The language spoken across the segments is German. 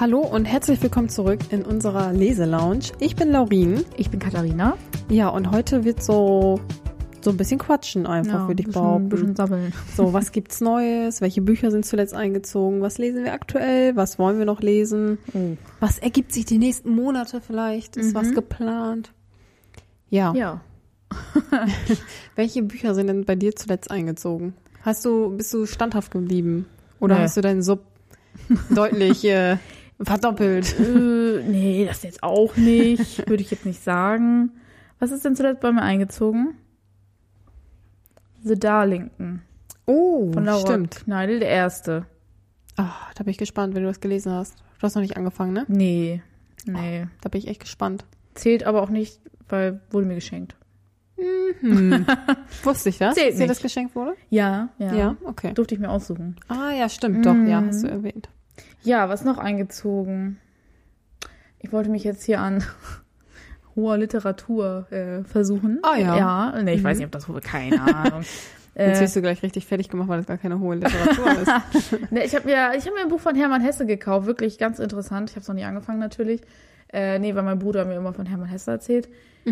Hallo und herzlich willkommen zurück in unserer Leselounge. Ich bin Laurin. Ich bin Katharina. Ja, und heute wird so ein bisschen quatschen einfach, würde ich behaupten. Ein bisschen sabbeln. So, was gibt's Neues? Welche Bücher sind zuletzt eingezogen? Was lesen wir aktuell? Was wollen wir noch lesen? Oh. Was ergibt sich die nächsten Monate vielleicht? Ist was geplant? Ja. Welche Bücher sind denn bei dir zuletzt eingezogen? Bist du standhaft geblieben? Oder hast du deinen Sub deutlich verdoppelt? Nee, das jetzt auch nicht. Würde ich jetzt nicht sagen. Was ist denn zuletzt bei mir eingezogen? The Darlington. Oh, von Laura stimmt. Kneidl, der erste. Da bin ich gespannt, wenn du das gelesen hast. Du hast noch nicht angefangen, ne? Nee. Da bin ich echt gespannt. Zählt aber auch nicht, weil wurde mir geschenkt. Wusste ich das? Zählt dass dir nicht. das geschenkt wurde? Ja. Ja, okay. Durfte ich mir aussuchen. Ah, ja, stimmt, doch. Ja, hast du erwähnt. Ja, was noch eingezogen? Ich wollte mich jetzt hier an hoher Literatur versuchen. Ah, ja. Ja, nee, ich weiß nicht, ob das keine Ahnung. Jetzt wirst du gleich richtig fertig gemacht, weil das gar keine hohe Literatur ist. Nee, ich hab mir ein Buch von Hermann Hesse gekauft. Wirklich ganz interessant. Ich habe es noch nie angefangen natürlich. Weil mein Bruder mir immer von Hermann Hesse erzählt.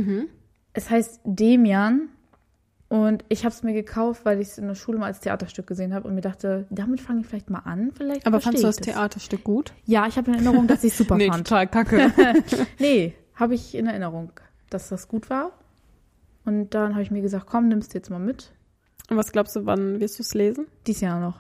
Es heißt Demian. Und ich habe es mir gekauft, weil ich es in der Schule mal als Theaterstück gesehen habe und mir dachte, damit fange ich vielleicht mal an. Vielleicht Aber verstehe fandst du ich das Theaterstück gut? Ja, ich habe in Erinnerung, dass ich es super fand. Total kacke. Nee, habe ich in Erinnerung, dass das gut war. Und dann habe ich mir gesagt, komm, nimmst du jetzt mal mit. Und was glaubst du, wann wirst du es lesen? Dies Jahr noch.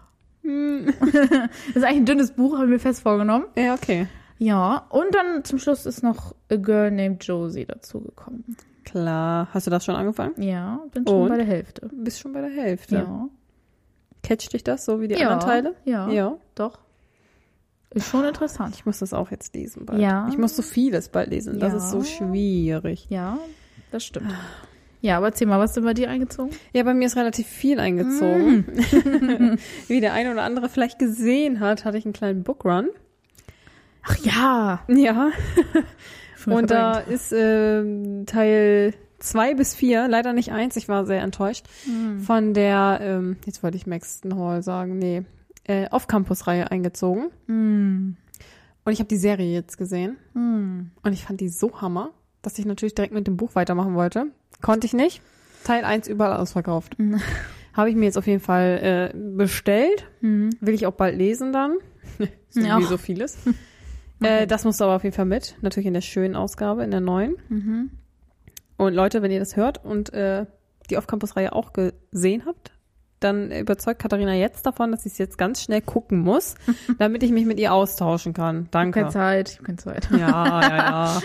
Das ist eigentlich ein dünnes Buch, habe ich mir fest vorgenommen. Ja, okay. Ja, und dann zum Schluss ist noch A Girl Named Josie dazugekommen. Klar. Hast du das schon angefangen? Ja, bin schon bei der Hälfte. Bist schon bei der Hälfte. Ja. Catcht dich das so wie die anderen Teile? Ja, doch. Ist schon interessant. Ich muss das auch jetzt lesen bald. Ja. Ich muss so vieles bald lesen. Das ist so schwierig. Ja, das stimmt. Ja, aber erzähl mal, was ist denn bei dir eingezogen? Ja, bei mir ist relativ viel eingezogen. Wie der eine oder andere vielleicht gesehen hat, hatte ich einen kleinen Bookrun. Ach ja. Ja. Und da ist Teil 2 bis 4, leider nicht 1, ich war sehr enttäuscht, von der, jetzt wollte ich Maxton Hall sagen, Off-Campus-Reihe eingezogen. Und ich habe die Serie jetzt gesehen. Und ich fand die so hammer, dass ich natürlich direkt mit dem Buch weitermachen wollte. Konnte ich nicht. Teil 1 überall ausverkauft. Habe ich mir jetzt auf jeden Fall bestellt. Will ich auch bald lesen dann. So wie so vieles. Das musst du aber auf jeden Fall mit. Natürlich in der schönen Ausgabe, in der neuen. Und Leute, wenn ihr das hört und die Off-Campus-Reihe auch gesehen habt, dann überzeugt Katharina jetzt davon, dass ich es jetzt ganz schnell gucken muss, damit ich mich mit ihr austauschen kann. Danke. Ich habe keine Zeit. Ja.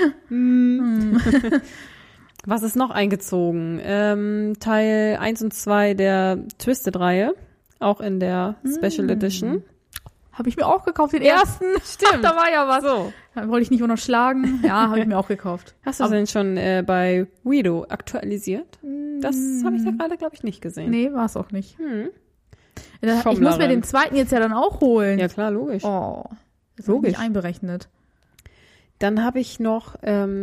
Was ist noch eingezogen? Teil 1 und 2 der Twisted-Reihe, auch in der Special Edition. Habe ich mir auch gekauft, den ersten. Stimmt. Ach, da war ja was. So. Dann wollte ich nicht unterschlagen. Ja, habe ich mir auch gekauft. Hast du es denn schon bei Wido aktualisiert? Das habe ich ja gerade, glaube ich, nicht gesehen. Nee, war es auch nicht. Ich muss mir den zweiten jetzt ja dann auch holen. Ja, klar, logisch. Oh, das ist Logisch. nicht einberechnet. Dann habe ich noch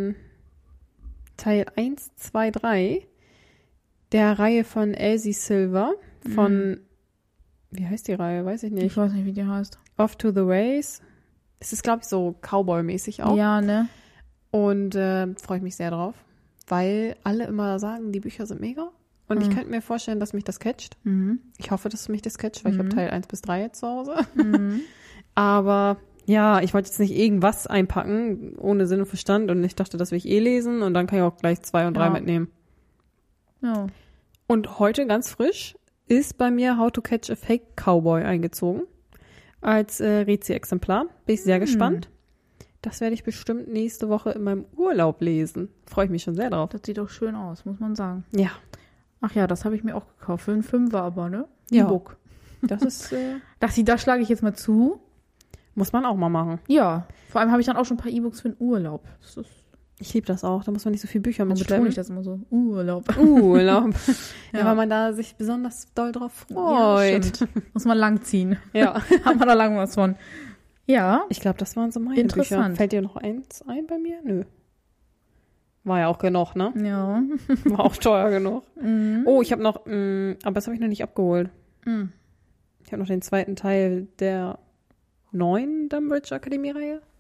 Teil 1, 2, 3 der Reihe von Elsie Silver von, wie heißt die Reihe? Weiß ich nicht. Ich weiß nicht, wie die heißt. Off to the Race. Es ist, glaube ich, so Cowboy-mäßig auch. Ja, ne? Und freue ich mich sehr drauf, weil alle immer sagen, die Bücher sind mega. Und ich könnte mir vorstellen, dass mich das catcht. Ich hoffe, dass mich das catcht, weil ich habe Teil 1 bis 3 jetzt zu Hause. Aber ja, ich wollte jetzt nicht irgendwas einpacken, ohne Sinn und Verstand. Und ich dachte, das will ich lesen. Und dann kann ich auch gleich 2 und 3 mitnehmen. Ja. Und heute, ganz frisch, ist bei mir How to Catch a Fake Cowboy eingezogen. Als Rezi-Exemplar. Bin ich sehr gespannt. Das werde ich bestimmt nächste Woche in meinem Urlaub lesen. Freue ich mich schon sehr drauf. Das sieht doch schön aus, muss man sagen. Ja. Ach ja, das habe ich mir auch gekauft. Für einen Fünfer aber, ne? Ja. E-Book. Das ist, Da schlage ich jetzt mal zu. muss man auch mal machen. Ja. Vor allem habe ich dann auch schon ein paar E-Books für den Urlaub. Das ist, Ich liebe das auch. Da muss man nicht so viele Bücher warum mitschleppen. betone ich das immer so? Urlaub. Urlaub. Ja, Ja. weil man da sich besonders doll drauf Ja, freut. stimmt. Muss man langziehen. Ja. Haben wir da lang was von. Ja. Ich glaube, das waren so meine Interessant. Bücher. Fällt dir noch eins ein bei mir? Nö. War ja auch genug, ne? Ja. War auch teuer genug. Oh, ich habe noch, aber das habe ich noch nicht abgeholt. Ich habe noch den zweiten Teil der neuen Dumbridge Akademie-Reihe.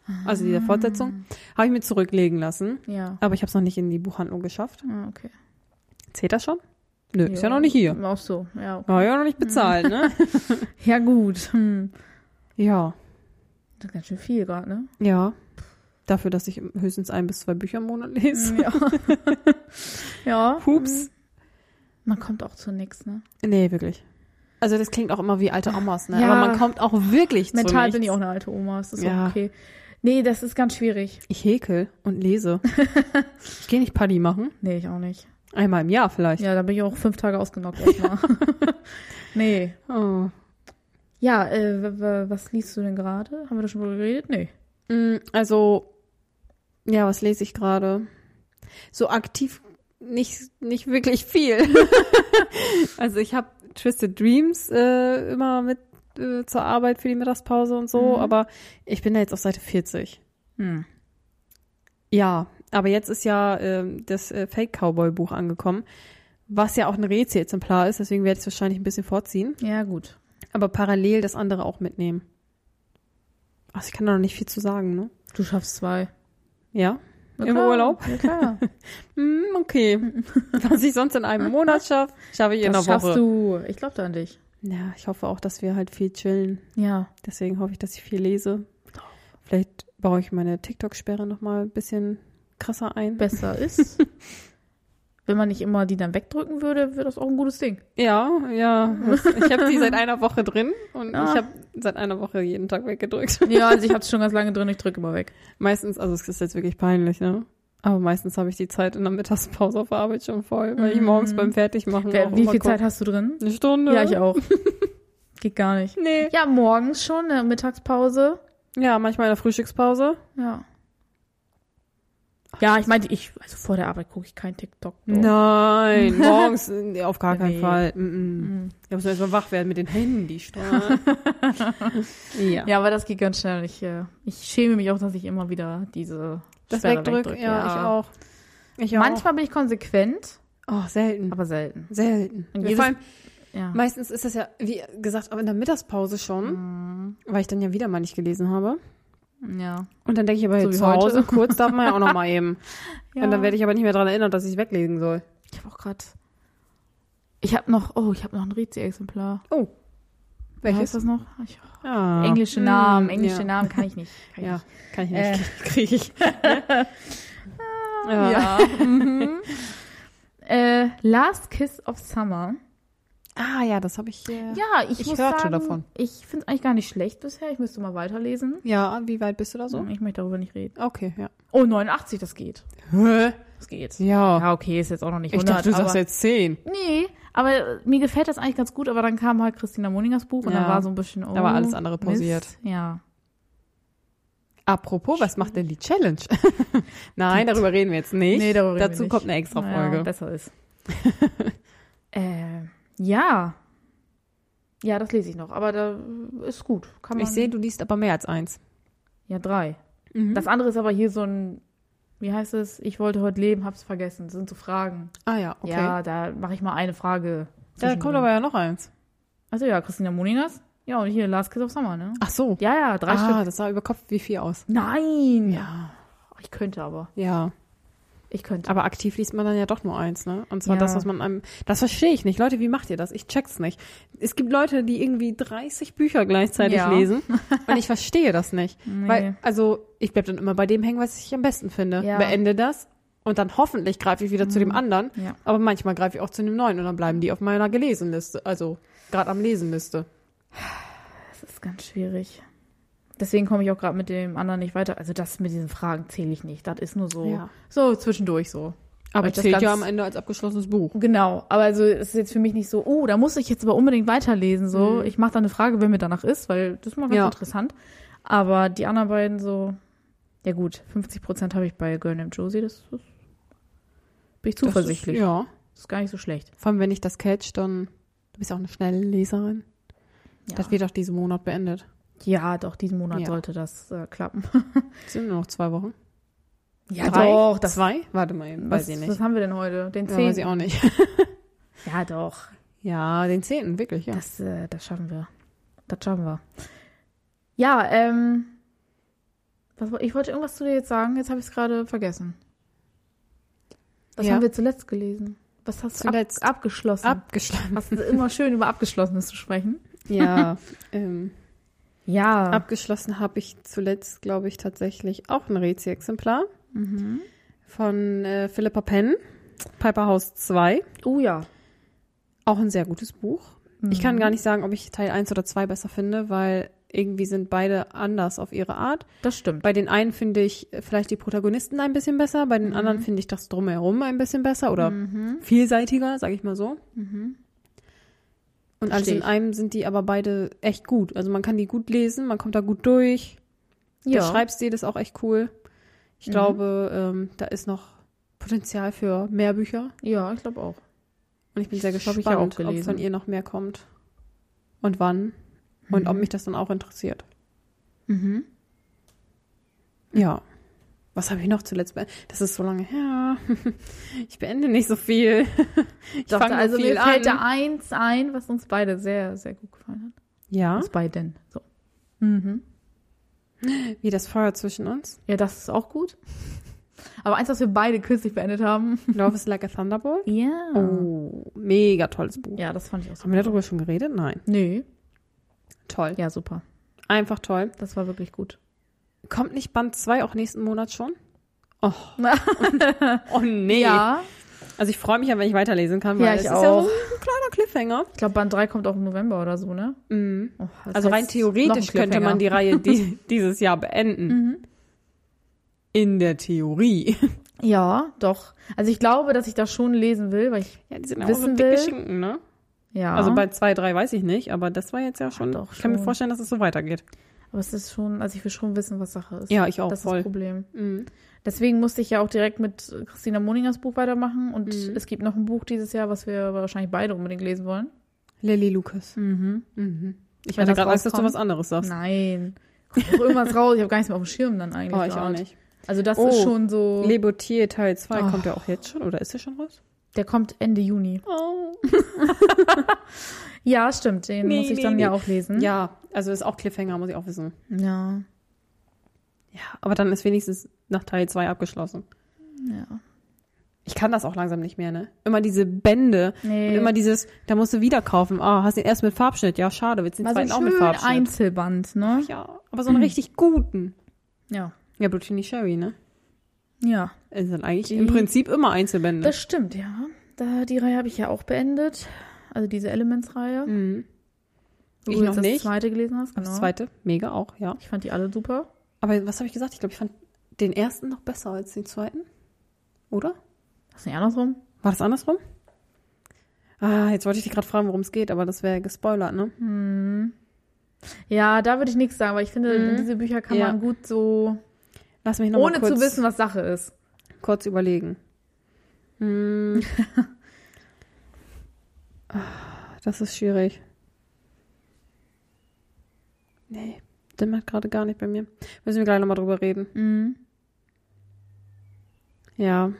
also die der Fortsetzung, habe ich mir zurücklegen lassen. Ja. Aber ich habe es noch nicht in die Buchhandlung geschafft. Ah, okay. Zählt das schon? Nö, ist ja noch nicht hier. Auch so, ja. Okay. War ja noch nicht bezahlt, ne? Ja, gut. Ja. Das ist ganz schön viel gerade, ne? Ja. Dafür, dass ich höchstens 1 bis 2 Bücher im Monat lese. Ja. Ja. Hups. Man kommt auch zu nichts, ne? Nee, wirklich. Also das klingt auch immer wie alte Omas, ne? Ja. Aber man kommt auch wirklich zu Mental nichts. bin ich auch eine alte Oma, ist das Ja. auch okay. Nee, das ist ganz schwierig. Ich häkel und lese. Ich gehe nicht Paddy machen. Nee, ich auch nicht. Einmal im Jahr vielleicht. Ja, da bin ich auch 5 Tage ausgenockt erstmal. Nee. Oh. Ja, was liest du denn gerade? Haben wir da schon drüber geredet? Nee. Also, ja, was lese ich gerade? So aktiv nicht wirklich viel. Also ich habe Twisted Dreams immer mit zur Arbeit für die Mittagspause und so, aber ich bin da jetzt auf Seite 40. Ja, aber jetzt ist ja das Fake-Cowboy-Buch angekommen, was ja auch ein Rätsel-Exemplar ist, deswegen werde ich es wahrscheinlich ein bisschen vorziehen. Ja, gut. Aber parallel das andere auch mitnehmen. Also ich kann da noch nicht viel zu sagen, ne? Du schaffst 2. Ja? Na Im klar, Urlaub? Ja, klar. Okay. Was ich sonst in einem Monat schaffe, schaffe ich in einer Das Woche. schaffst du. Ich glaube da an dich. Ja, ich hoffe auch, dass wir halt viel chillen. Ja. Deswegen hoffe ich, dass ich viel lese. Vielleicht baue ich meine TikTok-Sperre nochmal ein bisschen krasser ein. Besser ist. Wenn man nicht immer die dann wegdrücken würde, wäre das auch ein gutes Ding. Ja. Ich habe die seit einer Woche drin und Ah. ich habe seit einer Woche jeden Tag weggedrückt. Ja, also ich habe es schon ganz lange drin, ich drücke immer weg. Meistens, also es ist jetzt wirklich peinlich, ne? Aber meistens habe ich die Zeit in der Mittagspause auf der Arbeit schon voll, weil ich morgens beim Fertigmachen auch Wie immer viel guck. Zeit hast du drin? Eine Stunde. Ja, ich auch. Geht gar nicht. Nee. Ja, morgens schon, eine Mittagspause. Ja, manchmal in der Frühstückspause. Ja. Ja, ich meinte, also vor der Arbeit gucke ich kein TikTok. Doch. Nein, morgens auf gar keinen Nee. Fall. Ich muss erst mal wach werden mit den Handystrahl. Ja. Ja, aber das geht ganz schnell. Ich schäme mich auch, dass ich immer wieder diese Das Sperre wegdrückt, wegdrücke. ja, ich auch. Manchmal bin ich konsequent, Oh, selten. aber selten. Selten. Und Vor allem, Ja. meistens ist das ja, wie gesagt, aber in der Mittagspause schon, weil ich dann ja wieder mal nicht gelesen habe. Ja. Und dann denke ich aber So jetzt wie zu Hause, heute. kurz darf man ja auch noch mal eben. Ja. Und dann werde ich aber nicht mehr daran erinnert, dass ich es weglesen soll. Ich habe auch gerade. Ich habe noch ein Rätsel-Exemplar. Oh. Wie Welches? heißt das noch? Ah. Englische Namen. Englische ja. Namen kann ich nicht. Ja, kann ich nicht. Kriege ich. Ja. Last Kiss of Summer. Ah, ja, das habe ich. Ja, ich muss hörte sagen, davon. Ich finde es eigentlich gar nicht schlecht bisher. Ich müsste mal weiterlesen. Ja, wie weit bist du da so? Ich möchte darüber nicht reden. Okay, ja. Oh, 89, das geht. Hä? Das geht. Ja. Ja, okay, ist jetzt auch noch nicht Ich 100. dachte, du sagst aber, jetzt 10. Nee, aber mir gefällt das eigentlich ganz gut. Aber dann kam halt Christina Moningers Buch und Ja. dann war so ein bisschen, Da war alles andere pausiert. Mist. Ja. Apropos, was macht denn die Challenge? Nein, darüber reden wir jetzt nicht. Nee, darüber reden wir Dazu nicht. kommt eine extra Folge. Ja, besser ist. Ja. Ja, das lese ich noch. Aber da ist gut. Kann man, Ich sehe, du liest aber mehr als 1. Ja, 3. Mhm. Das andere ist aber hier so ein, wie heißt es? Ich wollte heute leben, hab's vergessen. Das sind so Fragen. Ah ja, okay. Ja, da mache ich mal eine Frage. Da kommt aber ja noch 1. Also ja, Christina Moningers. Ja, und hier Last Kiss of Summer, ne? Ach so. Ja, ja, 3 Stück. Das sah über Kopf wie 4 aus. Nein! Ja. Ich könnte aber. Ja. Ich könnte. Aber aktiv liest man dann ja doch nur 1, ne? Und zwar Ja. das, was man einem. Das verstehe ich nicht. Leute, wie macht ihr das? Ich check's nicht. Es gibt Leute, die irgendwie 30 Bücher gleichzeitig Ja. lesen. Und ich verstehe das nicht. Nee. Weil, also, ich bleib dann immer bei dem hängen, was ich am besten finde. Ja. Beende das. Und dann hoffentlich greife ich wieder zu dem anderen. Ja. Aber manchmal greife ich auch zu dem neuen. Und dann bleiben die auf meiner Gelesenliste. Also, gerade am Lesenliste. Das ist ganz schwierig. Deswegen komme ich auch gerade mit dem anderen nicht weiter. Also das mit diesen Fragen zähle ich nicht. Das ist nur so, Ja. so zwischendurch so. Aber Weil ich das zählt ja ganz- am Ende als abgeschlossenes Buch. Genau, aber also es ist jetzt für mich nicht so, oh, da muss ich jetzt aber unbedingt weiterlesen. So, ich mache da eine Frage, wenn mir danach ist, weil das ist mal ganz Ja. interessant. Aber die anderen beiden so, ja gut, 50% habe ich bei Girl Named Josie, das bin ich zuversichtlich. Das ist, ja. Das ist gar nicht so schlecht. Vor allem, wenn ich das catch, dann. Du bist ja auch eine schnelle Leserin. Ja, Das wird auch diesen Monat beendet. ja doch, diesen Monat Ja. sollte das klappen. Es sind nur noch 2 Wochen. Ja, 3? doch. Das, 2? Warte mal eben. was, Weiß ich nicht. was haben wir denn heute? Den Ja, 10. weiß ich auch nicht. Ja, doch. Ja, den 10. wirklich, ja. Das schaffen wir. Das schaffen wir. Ja, Ich wollte irgendwas zu dir jetzt sagen, jetzt habe ich es gerade vergessen. Was haben wir zuletzt gelesen? Was hast du abgeschlossen? Abgeschlossen. Das ist immer schön, über Abgeschlossenes zu sprechen. Ja. Ja. Abgeschlossen habe ich zuletzt, glaube ich, tatsächlich auch ein Rezi-Exemplar von Philippa Penn, Piper House 2. Oh ja. Auch ein sehr gutes Buch. Ich kann gar nicht sagen, ob ich Teil 1 oder 2 besser finde, weil irgendwie sind beide anders auf ihre Art. Das stimmt. Bei den einen finde ich vielleicht die Protagonisten ein bisschen besser, bei den anderen finde ich das Drumherum ein bisschen besser oder vielseitiger, sage ich mal so. Und alles in einem sind die aber beide echt gut. Also man kann die gut lesen, man kommt da gut durch. Der Schreibstil ist auch echt cool. Ich glaube, da ist noch Potenzial für mehr Bücher. Ja, ich glaube auch. Und ich bin sehr gespannt, ob von ihr noch mehr kommt. Und wann. Und ob mich das dann auch interessiert. Ja. Was habe ich noch zuletzt beendet? Das ist so lange her. Ich beende nicht so viel. Also mir fällt da eins ein, was uns beide sehr, sehr gut gefallen hat. Ja. Uns beiden. So. Wie das Feuer zwischen uns. Ja, das ist auch gut. Aber eins, was wir beide kürzlich beendet haben. Love is like a Thunderbolt. Ja. Oh, mega tolles Buch. Ja, das fand ich auch super. Haben wir darüber schon geredet? Nein. Nö. Toll. Ja, super. Einfach toll. Das war wirklich gut. Kommt nicht Band 2 auch nächsten Monat schon? Oh. Oh nee. Ja. Also ich freue mich ja, wenn ich weiterlesen kann, weil Ja, es ich ist auch. ja so ein kleiner Cliffhanger. Ich glaube, Band 3 kommt auch im November oder so, ne? Oh, Also rein theoretisch könnte man die Reihe dieses Jahr beenden. In der Theorie. Ja, doch. Also ich glaube, dass ich das schon lesen will, weil ich Ja, die sind ja auch wissen so dicke will. Schinken, ne? Ja. Also bei 2, 3 weiß ich nicht, aber das war jetzt ja schon, doch, ich kann mir schon. vorstellen, dass es so weitergeht. Aber es ist schon, also ich will schon wissen, was Sache ist. Ja, ich auch, das voll. ist das Problem. Deswegen musste ich ja auch direkt mit Christina Moningers Buch weitermachen und es gibt noch ein Buch dieses Jahr, was wir wahrscheinlich beide unbedingt lesen wollen. Lily Lucas. Ich Wenn hatte das gerade Angst, dass du rauskommt. was anderes sagst. Nein. Kommt doch irgendwas raus. Ich habe gar nichts mehr auf dem Schirm dann eigentlich. Oh, ich auch grad. nicht. Also das ist schon so. Le Boutier Teil 2 kommt ja auch jetzt schon, oder ist der schon raus? Der kommt Ende Juni. Oh. Ja, stimmt. Den muss ich dann ja auch lesen. Ja, also ist auch Cliffhanger, muss ich auch wissen. Ja. Ja, aber dann ist wenigstens nach Teil 2 abgeschlossen. Ja. Ich kann das auch langsam nicht mehr, ne? Immer diese Bände Nee. und immer dieses, da musst du wieder kaufen. Ah, hast den erst mit Farbschnitt. Ja, schade, willst du den Also zweiten auch mit schön Farbschnitt? Einzelband, ne? Ja, aber so einen richtig guten. Ja. Ja, Blutini Sherry, ne? Ja. Es sind eigentlich im Prinzip immer Einzelbände. Das stimmt, ja. Die Reihe habe ich ja auch beendet. Also diese Elements-Reihe. Wo Ich du noch jetzt nicht. das zweite gelesen hast, genau. Das zweite, mega auch, ja. Ich fand die alle super. Aber was habe ich gesagt? Ich glaube, ich fand den ersten noch besser als den zweiten. Oder? Das ist nicht andersrum. War das andersrum? Ah, jetzt wollte ich dich gerade fragen, worum es geht, aber das wäre gespoilert, ne? Ja, da würde ich nichts sagen, weil ich finde, diese Bücher kann man gut so, Lass mich noch ohne mal kurz, zu wissen, was Sache ist. kurz überlegen. Das ist schwierig. Nee, dämmert gerade gar nicht bei mir. Müssen wir gleich nochmal drüber reden. Ja.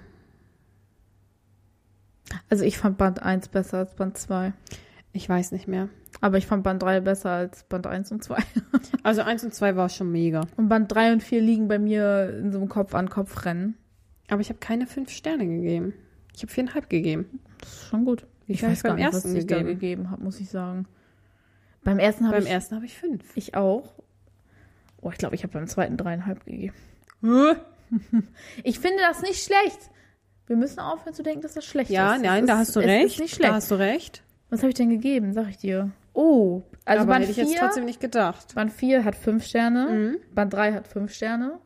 Also ich fand Band 1 besser als Band 2. Ich weiß nicht mehr. Aber ich fand Band 3 besser als Band 1 und 2. Also 1 und 2 war schon mega. Und Band 3 und 4 liegen bei mir in so einem Kopf-an-Kopf-Rennen. Aber ich habe keine 5 Sterne gegeben. Ich habe 4,5 gegeben. Das ist schon gut. Wie Ich viel weiß habe gar ich nicht, beim was ersten ich da gegeben? gegeben habe, muss ich sagen. Beim ersten habe Beim ich... ersten habe ich 5. Ich auch. Oh, ich glaube, ich habe beim zweiten 3,5 gegeben. Ich finde das nicht schlecht. Wir müssen aufhören zu denken, dass das schlecht Ja, ist. nein, Es da ist- hast du es recht. Ist nicht schlecht. Da hast du recht. Was habe ich denn gegeben, sag ich dir? Oh, also Aber Band hätte ich jetzt 4, trotzdem nicht gedacht. Band 4 hat 5 Sterne, Band 3 hat 5 Sterne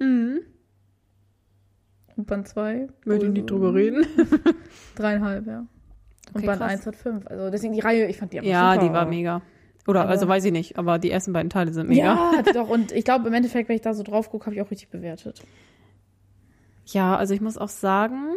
und Band 2 Möchte ich nicht drüber reden. 3,5, ja. Und Okay, Band krass. 1 hat 5. Also deswegen die Reihe, ich fand die einfach Ja, super. die war mega. Oder, Aber- also weiß ich nicht, aber die ersten beiden Teile sind mega. Ja, doch. Und ich glaube, im Endeffekt, wenn ich da so drauf gucke, habe ich auch richtig bewertet. Ja, also ich muss auch sagen,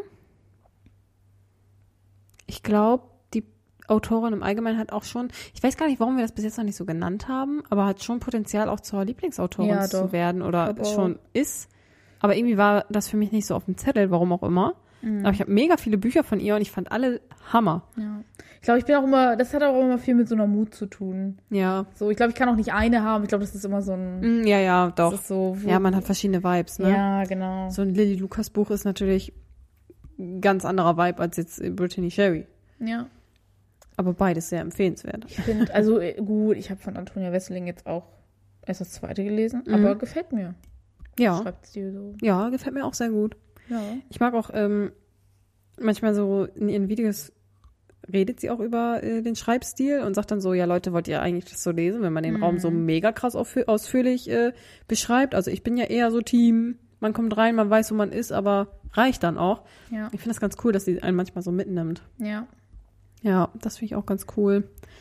ich glaube, die Autorin im Allgemeinen hat auch schon, ich weiß gar nicht, warum wir das bis jetzt noch nicht so genannt haben, aber hat schon Potenzial auch zur Lieblingsautorin Ja, zu doch. werden oder Ich glaub auch. schon ist. Aber irgendwie war das für mich nicht so auf dem Zettel, warum auch immer. Aber ich habe mega viele Bücher von ihr und ich fand alle Hammer. Ja. Ich glaube, das hat auch immer viel mit so einer Mut zu tun. Ja. So, ich glaube, ich kann auch nicht eine haben. Ich glaube, das ist immer so ein... Ja, doch. Das ist so, ja, man hat verschiedene Vibes, ne? Ja, genau. So ein Lilly Lucas Buch ist natürlich ein ganz anderer Vibe als jetzt Brittany Sherry. Ja. Aber beides sehr empfehlenswert. Ich finde, also gut, ich habe von Antonia Wesseling jetzt auch erst das zweite gelesen, aber gefällt mir. Ja. Schreibstil so. Ja, gefällt mir auch sehr gut. Ja. Ich mag auch manchmal so in ihren Videos redet sie auch über den Schreibstil und sagt dann so, ja Leute, wollt ihr eigentlich das so lesen, wenn man den Raum so mega krass ausführlich beschreibt. Also ich bin ja eher so Team, man kommt rein, man weiß, wo man ist, aber reicht dann auch. Ja. Ich finde das ganz cool, dass sie einen manchmal so mitnimmt. Ja. Ja, das finde ich auch ganz cool.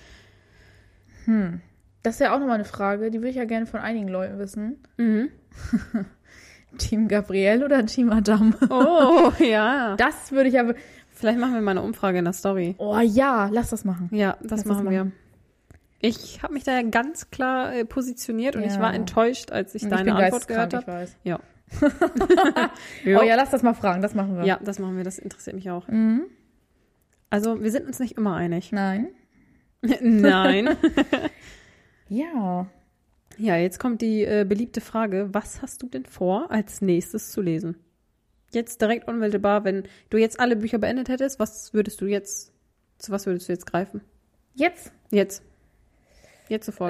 Das ist ja auch nochmal eine Frage, die würde ich ja gerne von einigen Leuten wissen. Team Gabrielle oder Team Adam? Oh, ja. Das würde ich aber... Vielleicht machen wir mal eine Umfrage in der Story. Oh ja, lass das machen. Ja, das machen wir. Ich habe mich da ja ganz klar positioniert und ich war enttäuscht, als ich deine Antwort gehört habe. Ich weiß. Ja. Oh ja, lass das mal fragen, das machen wir. Ja, das machen wir, das interessiert mich auch. Also, wir sind uns nicht immer einig. Nein. Nein. Ja. Ja, jetzt kommt die beliebte Frage, was hast du denn vor, als nächstes zu lesen? Jetzt direkt unmittelbar, wenn du jetzt alle Bücher beendet hättest, zu was würdest du jetzt greifen? Jetzt? Jetzt sofort.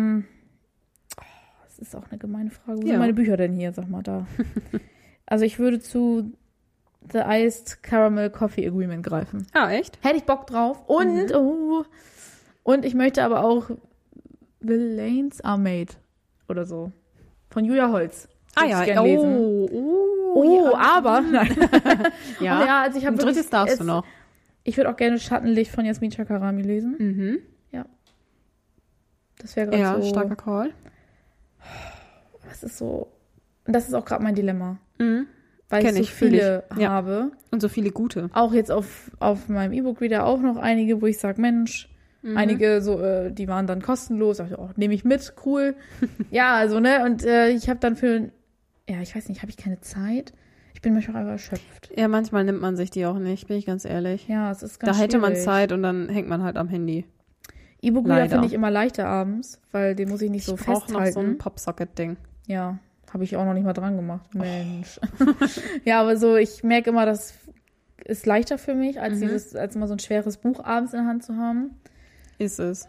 Das ist auch eine gemeine Frage. Wo sind meine Bücher denn hier? Sag mal da. Also ich würde zu The Iced Caramel Coffee Agreement greifen. Ah, echt? Hätte ich Bock drauf. Und, und ich möchte aber auch Villains Are Made oder so. Von Julia Holz. Ah ja, lesen. Ja. Aber, nein. Ja, oh, ja, also ich habe ein drittes darfst du noch. Ich würde auch gerne Schattenlicht von Yasmin Chakarami lesen. Ja. Das wäre gerade so. Ja, starker Call. Das ist so. Und das ist auch gerade mein Dilemma. Weil ich so fühl viele habe. Und so viele gute. Auch jetzt auf meinem E-Book-Reader auch noch einige, wo ich sage, Mensch, einige so, die waren dann kostenlos. Sag ich, nehme ich mit, cool. Ja, also, ne, und ich habe dann ich weiß nicht, habe ich keine Zeit? Ich bin manchmal einfach erschöpft. Ja, manchmal nimmt man sich die auch nicht, bin ich ganz ehrlich. Ja, es ist ganz Da hätte man schwierig. Zeit und dann hängt man halt am Handy. E-Book-Reader finde ich immer leichter abends, weil den muss ich nicht so festhalten. Ich brauche noch so ein Popsocket-Ding. Ja, habe ich auch noch nicht mal dran gemacht. Mensch. Ja, aber so, ich merke immer, das ist leichter für mich, als als immer so ein schweres Buch abends in der Hand zu haben. Ist es.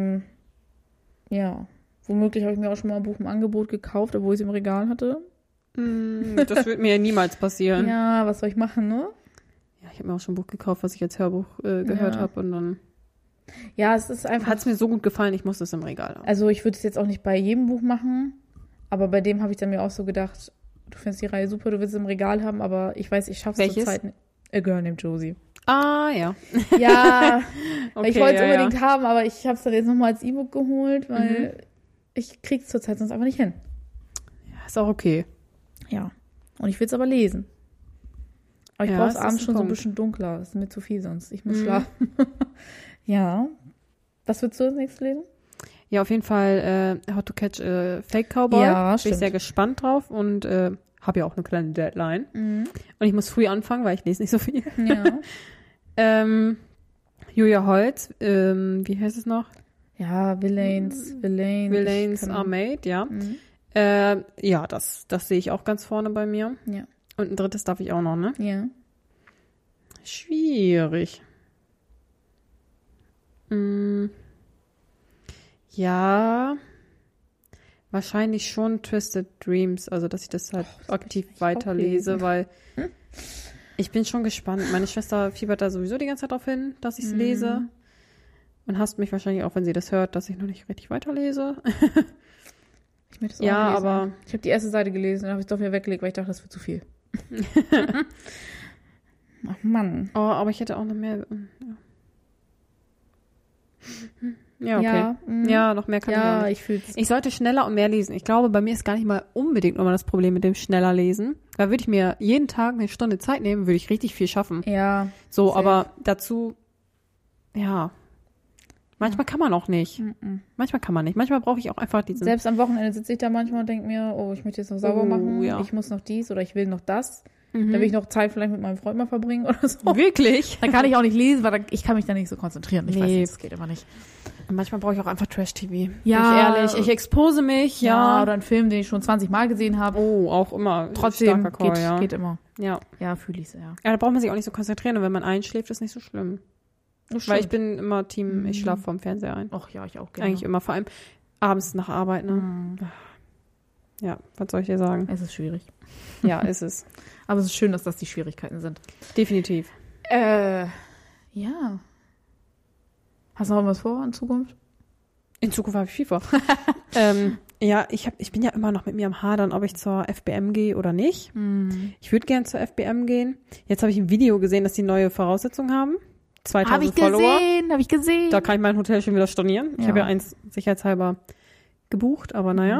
Ja. Womöglich habe ich mir auch schon mal ein Buch im Angebot gekauft, obwohl ich es im Regal hatte. Das wird mir niemals passieren. Ja, was soll ich machen, ne? Ja, ich habe mir auch schon ein Buch gekauft, was ich als Hörbuch gehört habe und dann Ja, es ist einfach... hat es mir so gut gefallen, ich muss es im Regal haben. Also ich würde es jetzt auch nicht bei jedem Buch machen, aber bei dem habe ich dann mir auch so gedacht, du findest die Reihe super, du willst es im Regal haben, aber ich weiß, ich schaffe es zur Zeit nicht. A Girl Named Josie. Ah, ja. Ja, Okay, ich wollte es unbedingt haben, aber ich habe es dann jetzt nochmal als E-Book geholt, weil ich kriege es zurzeit sonst einfach nicht hin. Ja, ist auch okay. Ja, und ich will es aber lesen. Aber ich Ja, brauche es das abends ist ein schon so ein Punkt. bisschen dunkler. Das ist mir zu viel sonst. Ich muss schlafen. Ja. Was würdest du als nächstes lesen? Ja, auf jeden Fall How to Catch a Fake Cowboy. Ja, Bin stimmt. ich sehr gespannt drauf und habe ja auch eine kleine Deadline. Und ich muss früh anfangen, weil ich lese nicht so viel. Ja. Julia Holz, wie heißt es noch? Ja, Villains. Villains Are Made, ja. Ja, das sehe ich auch ganz vorne bei mir. Ja. Und ein drittes darf ich auch noch, ne? Ja. Schwierig. Ja, wahrscheinlich schon Twisted Dreams, also dass ich das halt aktiv weiterlese, weil ich bin schon gespannt. Meine Schwester fiebert da sowieso die ganze Zeit darauf hin, dass ich es lese und hasst mich wahrscheinlich auch, wenn sie das hört, dass ich noch nicht richtig weiterlese. Ich möchte es auch Ja, lesen. aber Ich habe die erste Seite gelesen und habe es doch wieder weggelegt, weil ich dachte, das wird zu viel. Ach Mann. oh, aber ich hätte auch noch mehr. Ja, okay. Ja, noch mehr kann ich auch Ja, nicht. ich fühle es. Ich sollte schneller und mehr lesen. Ich glaube, bei mir ist gar nicht mal unbedingt immer das Problem mit dem schneller lesen. Da würde ich mir jeden Tag eine Stunde Zeit nehmen, würde ich richtig viel schaffen. Ja. So, safe. aber dazu, ja, manchmal kann man auch nicht. Manchmal kann man nicht. Manchmal brauche ich auch einfach diesen... Selbst am Wochenende sitze ich da manchmal und denke mir, oh, ich möchte jetzt noch sauber machen. ja. Ich muss noch dies oder ich will noch das. Da will ich noch Zeit vielleicht mit meinem Freund mal verbringen oder so. Wirklich? Dann kann ich auch nicht lesen, weil ich kann mich da nicht so konzentrieren. Ich weiß nicht, das geht immer nicht. Manchmal brauche ich auch einfach Trash-TV. Ja. Bin ich ehrlich. Ich expose mich, ja. Oder einen Film, den ich schon 20 Mal gesehen habe. Oh, auch immer. Trotzdem starker Call, geht immer. Ja. Ja, fühle ich sehr. Ja, da braucht man sich auch nicht so konzentrieren. Und wenn man einschläft, ist nicht so schlimm. Weil ich bin immer Team, ich schlafe vorm Fernseher ein. Ach ja, ich auch gerne. Eigentlich immer, vor allem abends nach Arbeit, ne? Ja, was soll ich dir sagen? Es ist schwierig. Ja, ist es. Aber es ist schön, dass das die Schwierigkeiten sind. Definitiv. Ja. Hast du noch was vor in Zukunft? In Zukunft habe ich viel vor. Ja, ich bin ja immer noch mit mir am Hadern, ob ich zur FBM gehe oder nicht. Ich würde gern zur FBM gehen. Jetzt habe ich ein Video gesehen, dass die neue Voraussetzungen haben. 2000 Follower. Habe ich gesehen. Da kann ich mein Hotel schon wieder stornieren. Ich habe ja eins sicherheitshalber gebucht, aber naja.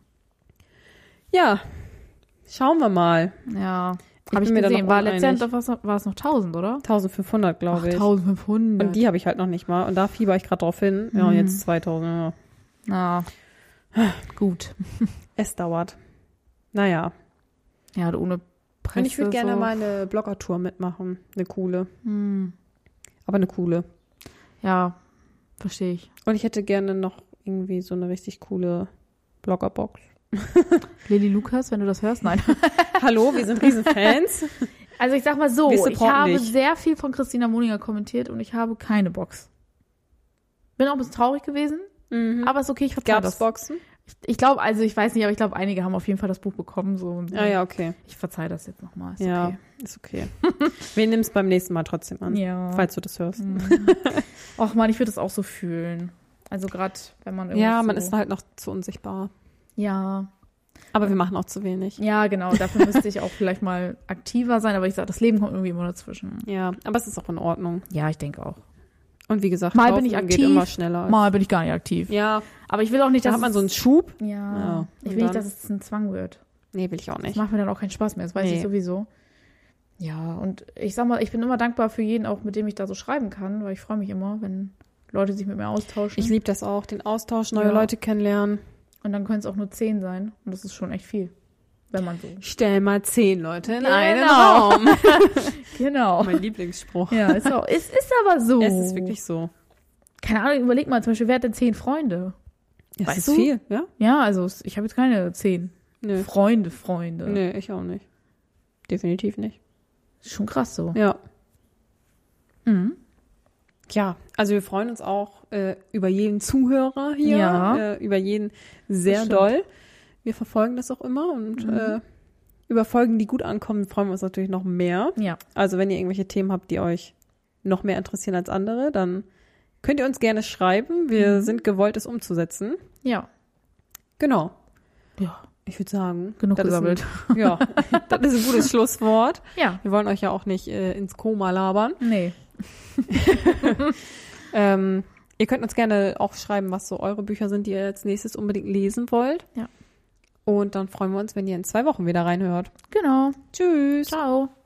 Ja, schauen wir mal. Ja, Habe ich mir da noch war letztendlich war es noch 1000, oder? 1500, glaube ich. 1500. Und die habe ich halt noch nicht mal. Und da fieber ich gerade drauf hin. Ja, und jetzt 2000. Ja. Na, gut. Es dauert. Naja. Ja, ohne Presse. Und ich würde gerne so. mal eine Blogger-Tour mitmachen. Eine coole. Aber eine coole. Ja, verstehe ich. Und ich hätte gerne noch irgendwie so eine richtig coole Bloggerbox. Lilly Lukas, wenn du das hörst, nein. Hallo, wir sind Riesenfans. Also ich sag mal so, Wir ich supporten habe dich. sehr viel von Christina Moninger kommentiert und ich habe keine Box. Bin auch ein bisschen traurig gewesen, aber ist okay, ich verzeihe Gab das. es Boxen? Ich glaube, also ich weiß nicht, aber ich glaube, einige haben auf jeden Fall das Buch bekommen. So, und Ah ja, okay. ich verzeihe das jetzt nochmal. Ist Ja, okay. ist okay. Wir nehmen es beim nächsten Mal trotzdem an, Ja. falls du das hörst. Och man, ich würde das auch so fühlen. Also gerade, wenn man irgendwas Ja, man so, ist halt noch zu unsichtbar. Ja, Aber wir machen auch zu wenig. ja, genau. Dafür müsste ich auch vielleicht mal aktiver sein. Aber ich sage, das Leben kommt irgendwie immer dazwischen. Ja, aber es ist auch in Ordnung. Ja, ich denke auch. Und wie gesagt, Mal bin ich Laufen aktiv, geht immer schneller. Mal bin ich gar nicht aktiv. Ja, Aber ich will auch nicht, da dass hat man so einen Schub. Ja, Ja, ich und will nicht, dann- dass es ein Zwang wird. Nee, will ich auch Das nicht. macht mir dann auch keinen Spaß mehr, das weiß Nee. ich sowieso. Ja, und ich sag mal, ich bin immer dankbar für jeden, auch mit dem ich da so schreiben kann, weil ich freue mich immer, wenn Leute sich mit mir austauschen. Ich liebe das auch, den Austausch, neue Ja. Leute kennenlernen. Und dann können es auch nur 10 sein. Und das ist schon echt viel. Wenn man so. Stell mal 10 Leute in Genau. einen Raum. Genau. Mein Lieblingsspruch. Ja, ist aber so. Es ist wirklich so. Keine Ahnung, überleg mal, zum Beispiel, wer hat denn 10 Freunde? Es Weißt ist du? viel, ja? Ja, also ich habe jetzt keine 10 Nö. Freunde. Nee, ich auch nicht. Definitiv nicht. Ist schon krass so. Ja. Mhm. Ja, also wir freuen uns auch über jeden Zuhörer hier, Ja. über jeden sehr stimmt. doll. Wir verfolgen das auch immer und über Folgen, die gut ankommen, freuen wir uns natürlich noch mehr. Ja. Also wenn ihr irgendwelche Themen habt, die euch noch mehr interessieren als andere, dann könnt ihr uns gerne schreiben. Wir sind gewollt, es umzusetzen. Ja. Genau. Ja. Ich würde sagen, Genug das ist gesammelt. Ja, das ist ein gutes Schlusswort. Ja. Wir wollen euch ja auch nicht ins Koma labern. Nee. Ihr könnt uns gerne auch schreiben, was so eure Bücher sind, die ihr als nächstes unbedingt lesen wollt. Ja. Und dann freuen wir uns, wenn ihr in 2 Wochen wieder reinhört. Genau. Tschüss. Ciao.